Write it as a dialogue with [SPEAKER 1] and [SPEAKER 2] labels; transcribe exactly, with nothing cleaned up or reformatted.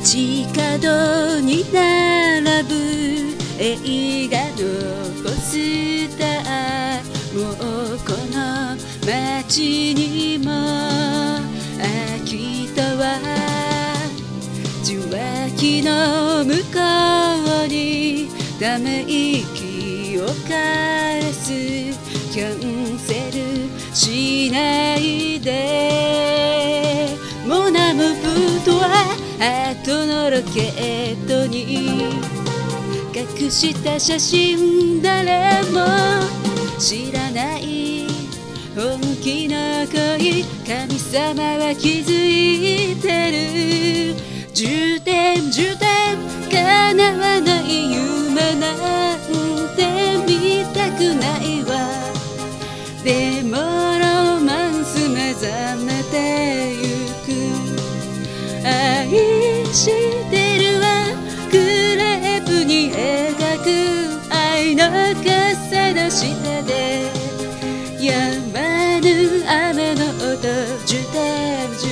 [SPEAKER 1] 街角に並ぶ映画のポスター、もうこの街にも秋とは受話器の向こうにため息を返す。キャンセルしないでモナムブとは後のロケットに隠した写真、誰も知らない本気の恋、神様は気づいてる。じゅってんじゅってん叶わない夢なんて見たくないわ。でもロマンス目覚めてゆく。愛してるわクレープに描く愛の傘の下で止まぬ雨の音、じゅってん